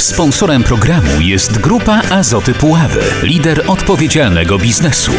Sponsorem programu jest Grupa Azoty Puławy, lider odpowiedzialnego biznesu.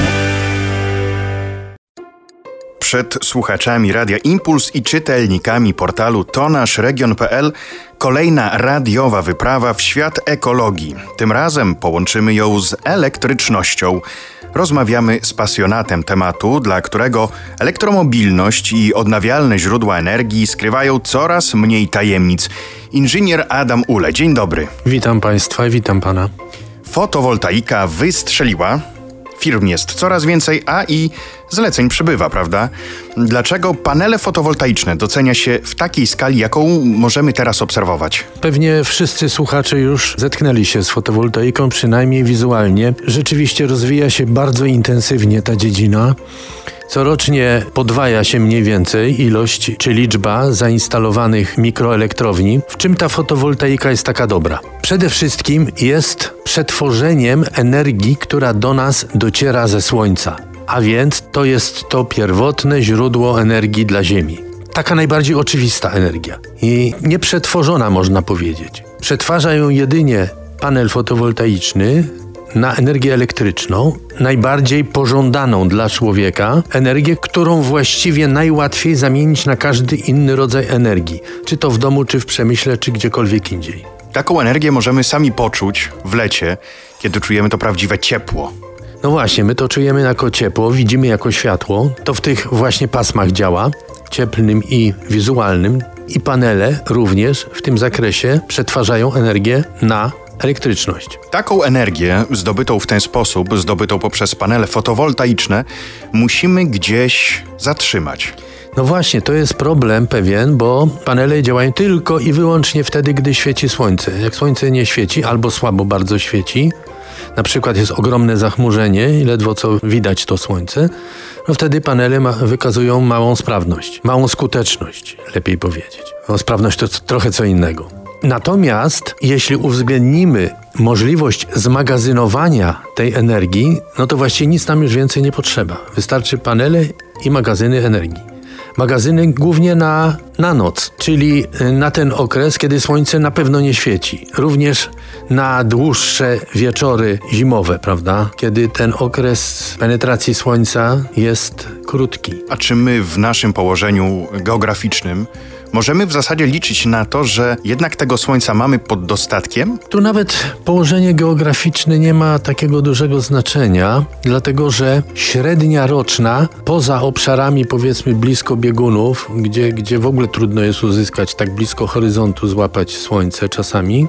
Przed słuchaczami Radia Impuls i czytelnikami portalu tonaszregion.pl kolejna radiowa wyprawa w świat ekologii. Tym razem połączymy ją z elektrycznością. Rozmawiamy z pasjonatem tematu, dla którego elektromobilność i odnawialne źródła energii skrywają coraz mniej tajemnic. Inżynier Adam Ule. Dzień dobry. Witam Państwa i witam Pana. Fotowoltaika wystrzeliła. Firm jest coraz więcej, a i zleceń przybywa, prawda? Dlaczego panele fotowoltaiczne docenia się w takiej skali, jaką możemy teraz obserwować? Pewnie wszyscy słuchacze już zetknęli się z fotowoltaiką, przynajmniej wizualnie. Rzeczywiście rozwija się bardzo intensywnie ta dziedzina. Corocznie podwaja się mniej więcej ilość czy liczba zainstalowanych mikroelektrowni. W czym ta fotowoltaika jest taka dobra? Przede wszystkim jest przetworzeniem energii, która do nas dociera ze Słońca. A więc to jest to pierwotne źródło energii dla Ziemi. Taka najbardziej oczywista energia i nieprzetworzona, można powiedzieć. Przetwarza ją jedynie panel fotowoltaiczny na energię elektryczną, najbardziej pożądaną dla człowieka, energię, którą właściwie najłatwiej zamienić na każdy inny rodzaj energii, czy to w domu, czy w przemyśle, czy gdziekolwiek indziej. Taką energię możemy sami poczuć w lecie, kiedy czujemy to prawdziwe ciepło. No właśnie, my to czujemy jako ciepło, widzimy jako światło. To w tych właśnie pasmach działa, cieplnym i wizualnym. I panele również w tym zakresie przetwarzają energię na elektryczność. Taką energię zdobytą w ten sposób, zdobytą poprzez panele fotowoltaiczne, musimy gdzieś zatrzymać. No właśnie, to jest problem pewien, bo panele działają tylko i wyłącznie wtedy, gdy świeci słońce. Jak słońce nie świeci albo słabo bardzo świeci, na przykład jest ogromne zachmurzenie i ledwo co widać to słońce, no wtedy panele wykazują małą sprawność, małą skuteczność, lepiej powiedzieć. No, sprawność to trochę co innego. Natomiast jeśli uwzględnimy możliwość zmagazynowania tej energii, no to właściwie nic nam już więcej nie potrzeba. Wystarczy panele i magazyny energii. Magazyny głównie na noc, czyli na ten okres, kiedy słońce na pewno nie świeci. Również na dłuższe wieczory zimowe, prawda? Kiedy ten okres penetracji słońca jest krótki. A czy my w naszym położeniu geograficznym możemy w zasadzie liczyć na to, że jednak tego słońca mamy pod dostatkiem? Tu nawet położenie geograficzne nie ma takiego dużego znaczenia, dlatego że średnia roczna, poza obszarami powiedzmy blisko biegunów, gdzie w ogóle trudno jest uzyskać tak blisko horyzontu, złapać słońce czasami,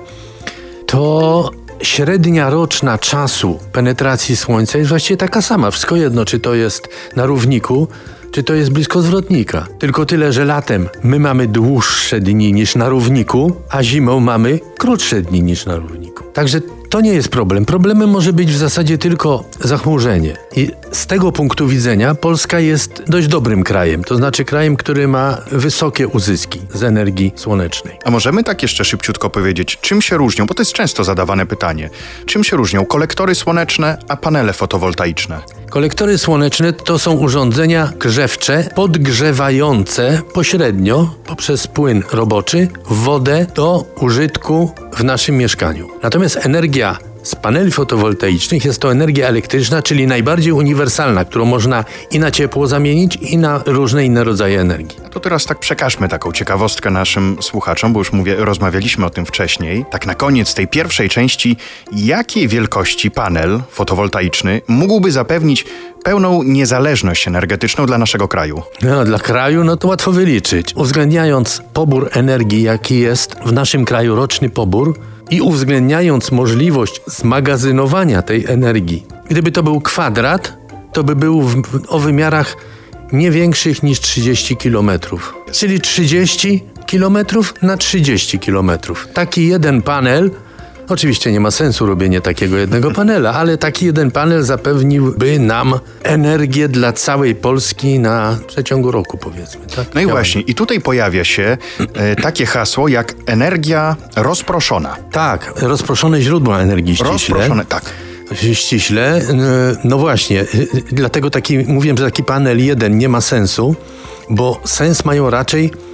to średnia roczna czasu penetracji słońca jest właściwie taka sama. Wszystko jedno, czy to jest na równiku, czy to jest blisko zwrotnika. Tylko tyle, że latem my mamy dłuższe dni niż na równiku, a zimą mamy krótsze dni niż na równiku. Także to nie jest problem. Problemem może być w zasadzie tylko zachmurzenie. I z tego punktu widzenia Polska jest dość dobrym krajem. To znaczy krajem, który ma wysokie uzyski z energii słonecznej. A możemy tak jeszcze szybciutko powiedzieć, czym się różnią, bo to jest często zadawane pytanie, czym się różnią kolektory słoneczne, a panele fotowoltaiczne? Kolektory słoneczne to są urządzenia grzewcze podgrzewające pośrednio poprzez płyn roboczy wodę do użytku w naszym mieszkaniu. Natomiast energia z paneli fotowoltaicznych jest to energia elektryczna, czyli najbardziej uniwersalna, którą można i na ciepło zamienić, i na różne inne rodzaje energii. To teraz tak przekażmy taką ciekawostkę naszym słuchaczom, bo już rozmawialiśmy o tym wcześniej. Tak na koniec tej pierwszej części, jakiej wielkości panel fotowoltaiczny mógłby zapewnić pełną niezależność energetyczną dla naszego kraju? No, dla kraju, no to łatwo wyliczyć. Uwzględniając pobór energii, jaki jest w naszym kraju roczny pobór, i uwzględniając możliwość zmagazynowania tej energii. Gdyby to był kwadrat, to by był o wymiarach nie większych niż 30 km. Czyli 30 km na 30 km. Taki jeden panel, oczywiście nie ma sensu robienie takiego jednego panela, ale taki jeden panel zapewniłby nam energię dla całej Polski na przeciągu roku, powiedzmy. Tak? No i właśnie, i tutaj pojawia się takie hasło jak energia rozproszona. Tak, rozproszone źródła energii ściśle. Rozproszone, tak. Ściśle, no właśnie, dlatego mówiłem, że taki panel jeden nie ma sensu, bo sens mają raczej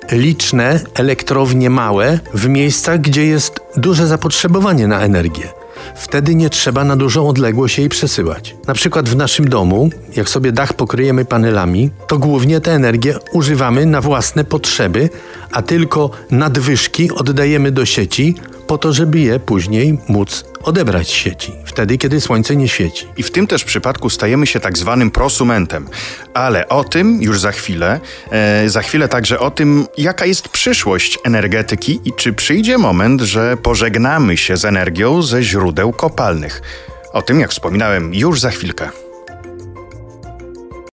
liczne elektrownie małe w miejscach, gdzie jest duże zapotrzebowanie na energię. Wtedy nie trzeba na dużą odległość jej przesyłać. Na przykład w naszym domu, jak sobie dach pokryjemy panelami, to głównie tę energię używamy na własne potrzeby, a tylko nadwyżki oddajemy do sieci po to, żeby je później móc odebrać z sieci, wtedy kiedy słońce nie świeci. I w tym też przypadku stajemy się tak zwanym prosumentem. Ale o tym już za chwilę. Za chwilę także o tym, jaka jest przyszłość energetyki i czy przyjdzie moment, że pożegnamy się z energią ze źródeł kopalnych. O tym, jak wspominałem, już za chwilkę.